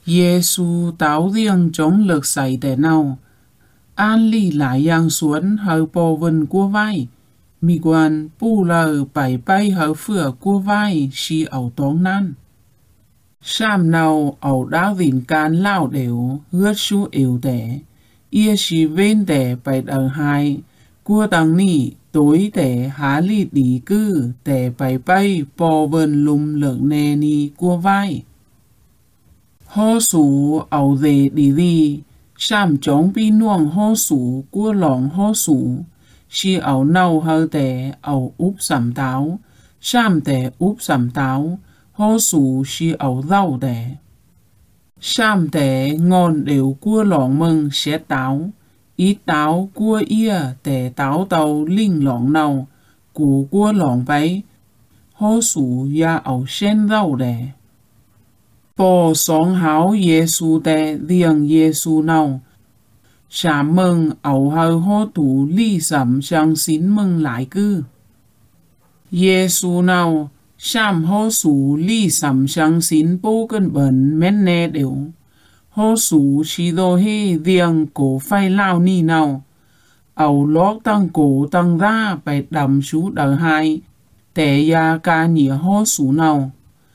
Giê-xu táo riêng chống lực xảy tẻ nào. An lì lại yang xuống hờ bò vần của vai. Mì quan bù lờ bảy bay hờ phửa của vai si ẩu tóng nan. Sam nào ẩu đá vịn can lao đều hướt su yếu tẻ. Ia si vên tẻ bảy đờ hai. Của tăng nì tối tẻ há lì đi cư tẻ bảy bay bò vần lùm lượng nè ni của vai. Hô sủ ẩu dề đi đi. Sam chống bi nuông hô sủ của lòng hô sủ. Si ẩu nâu hơ tẻ ẩu úp sầm táo. Sam tẻ úp sầm táo. Hô sủ si ẩu rau tẻ. Sam tẻ ngon đều của lòng mừng sẽ táo. Ít táo của ia tẻ táo tàu linh lòng nâu. Của lòng bấy. Hô sủ ya ẩu sen rau tẻ. Bò sống háo Giê-xu tẻ riêng Giê-xu nào. Chám mừng ẩu hờ hô tủ ly sẩm chẳng xin mừng lại cư. Giê-xu nào. Chám hô sủ ly sẩm chẳng xin bố cân bẩn mến nè đều. Hô sủ chỉ đô hê riêng cổ phai lao ni nào. Ẩu lót tăng cổ tăng ra bạch đầm chú đờ hai. Tẻ ya ca nhỉ hô sủ nào.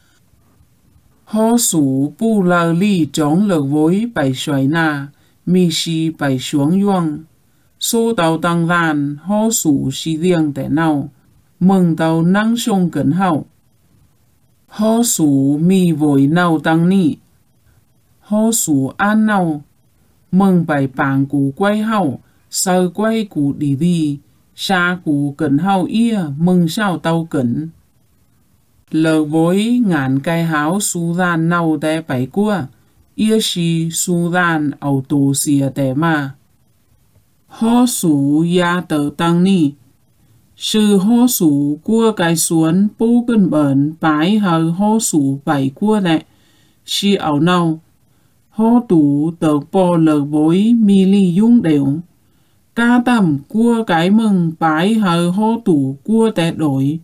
Hô sủ bù lờ ly chống lực với bảy xoay na. Mi si bảy xuống yuông. Số tàu tăng vàn hô sủ si riêng tẻ nào. Mừng tàu năng sông cẩn hậu. Hô sủ mi vội nào tăng nị. Hô sủ an nào. Mừng bảy bảng củ quay hậu. Sơ quay củ đi đi. Xa củ cẩn hậu ia mừng sao tàu cẩn. Lờ với ngàn cây háo su gian nào tẻ bảy cua. Ia si su gian ẩu tổ xìa tẻ mà. Hô sủ ya tờ tăng ni. Sư hô sủ của cái xuống bố cân bẩn bái hờ hô sủ bảy của nè. Si ẩu nào. Hô tủ tờ bò lờ bối mi ly dung đều. Ca tầm của cái mừng bái hờ hô tủ của tẻ đổi.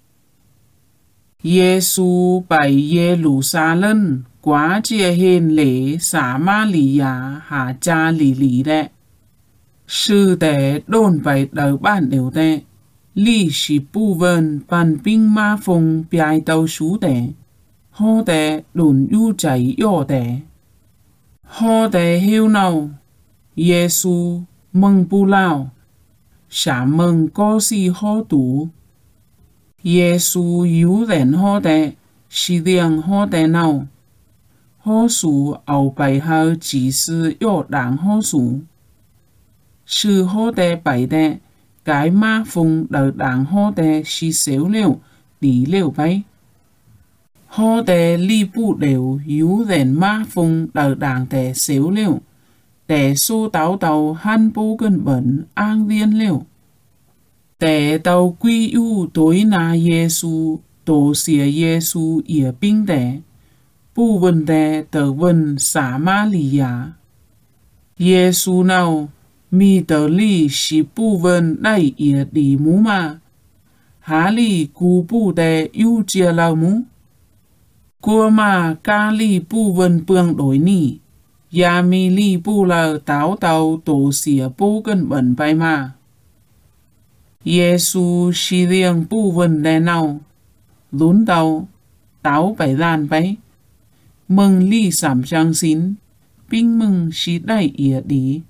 Giê-xu bảy Giê lù xa lân. Quá chia hên lễ xả ma lì giá hạ cha lì lì đệ. Sư tẻ đồn bảy đờ bản đều tẻ. Lì xì bù vần bàn binh ma phùng biai tàu xú tẻ. Hô tẻ đồn yu cháy yô tẻ. Hô tẻ hiu nào. Giê-xu mừng bù lao. Xả mừng có si hô tủ. Giê-xu yếu rèn hô tẻ. Xì riêng hô tẻ nào. Hô sủ ẩu bảy hờ chỉ sư yô đảng hô sủ. Sư hô tẻ bảy tẻ. Cái ma phùng đờ đảng hô tẻ si xéo liều. Đi liều bấy. Hô tẻ ly bù đều yếu rèn ma phùng đờ đảng tẻ xéo liều. Tẻ xô táo tàu hăn bố cân bẩn an viên liều. Tẻ tàu quy yu tối na Giê-xu. Tổ xìa Giê-xu ỉa binh tẻ. Bù vần tẻ tờ vần xả ma lì giá. Giê-xu nào. Mi tờ lì xì bù vần đẩy ỉa đi mũ mà. Há lì cú bù tẻ yu chia lao mũ. Cua mà ca lì bù vần bường đổi nỉ. Ya mi lì bù lờ táo tàu tổ xỉa bố cân bẩn bay mà. Giê-xu xì riêng bù vần đè nào. Lún tàu. Táo bảy gian bấy. Mừng ly sảm trang xin. Binh mừng xí đẩy ỉa đi.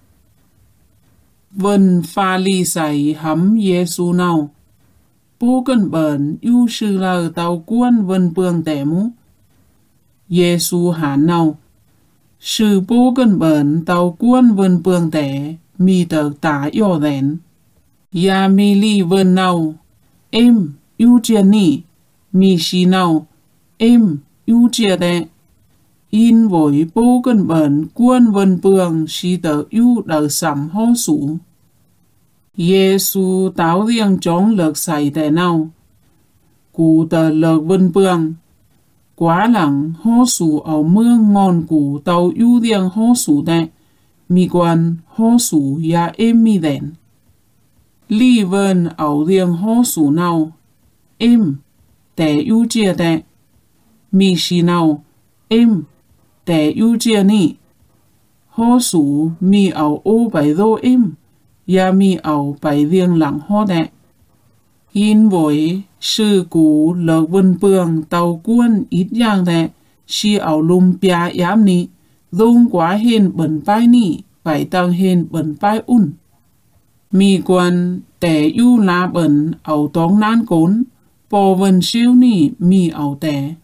Vân pha ly xảy hấm Giê-xu nào. Bố cân bẩn yu sư lờ tàu cuôn vân bường tẻ mũ. Giê-xu hán nào. Sư bố cân bẩn tàu cuôn vân bường tẻ. Mi tờ tả yô rèn. Ya mi ly vân nào. Em yu chia nỉ. Mi xí nào. Em yu chia tẻ. In với bố cân bẩn cuôn vân bường si tờ yu đờ sắm hô sủ. Giê-xu táo riêng chống lực xảy tẻ nào. Cụ tờ lực vân bường. Quá lặng hô sủ ở mương ngon cụ tàu yu riêng hô sủ tẻ. Mi quan hô sủ ya em mi đèn. Ly vân ở riêng hô sủ nào. Em tẻ yu chia tẻ. Mi xì nào. Em tè yu chia ni. Hô sủ mi ảo ô bài đô im, ya mi ảo bài riêng lặng hô đẹ. Hin với sư cú lợc vân bường tàu quân ít giang đẹ, si ảo lùm bia yám ni, dung quá hên bẩn bài ni, bài tăng hên bẩn bài un. Mi quan tè yu la bẩn ảo tóng nan cốn, bò vân siêu ni mi ảo tè.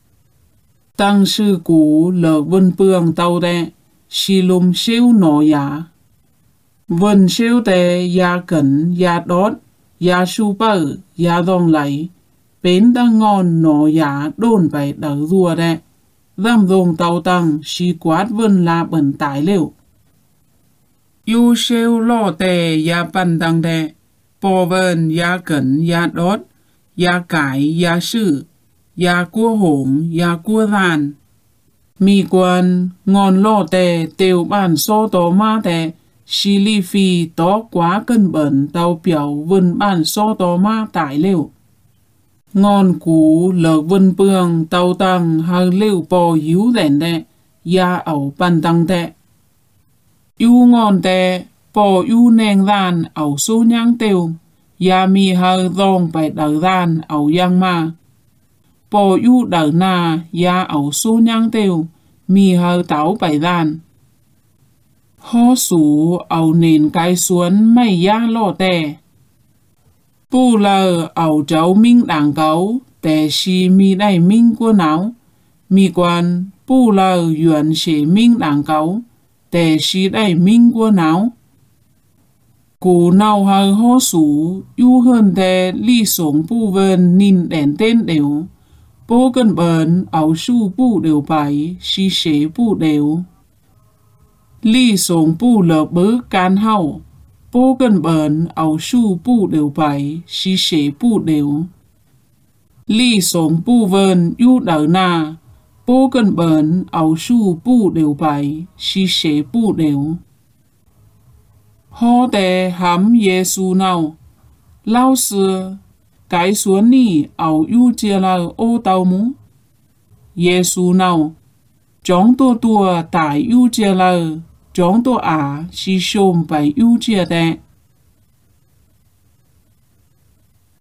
Tăng sư cú lợc vân bường tàu đẹ, si lùm siêu nọ giá. Vân siêu tè ya cẩn ya đốt, ya su bờ, ya dòng lấy, bến đang ngon nọ giá đồn bài đỡ rùa đẹ. Dâm dòng tàu tăng si quát vân la bẩn tải liệu. Yu siêu lo tè ya bần tăng đẹ, bò vân ya cẩn ya đốt, ya cải ya sư, ya cua hổng ya cua đàn. Mi quan ngon lo tè tiêu bản so tỏ ma tè, si li phi tó quá cân bẩn tàu biểu vân bản so tỏ ma tải liệu. Ngon cú lợc vân bường tàu tăng hờ liệu bò yếu đèn đẹ, ya ảo bàn tăng tè. Yu ngon tè, bò yu nèng đàn ảo số nhang tiêu, ya mi hờ dòng bài đờ đàn ảo yang ma. Bò yu đờ na, ya ảo số nhang tiêu, mi hờ táo bài đàn. Hô sủ ảo nền cái xuân mây ya lo tè. Bù lờ ảo cháu minh đảng cấu, tè si mi đẩy minh của náo. Mi quan bù lờ yuan xế minh đảng cấu, tè si đẩy minh của náo. Cú nào hờ hô sủ, yu hơn tè ly sống bù vần nhìn đèn tên đều. Bố cân bẩn ảo su bù đều bài, si xế bù đều. Ly sống bù lờ bớ can hậu, bố cân bẩn ảo su bù đều bài, si xế bù đều. Ly sống bù vần yu đỡ na, bố cân bẩn ảo su bù đều bài, si xế bù đều. Hô tè hám Giê-xu nào, lao sư, cái xuống ni ảo yu chia là ô tàu mũ. Giê-xu nào, chóng tua tải yu chia là, chóng tua si xôm bài yu chia tè.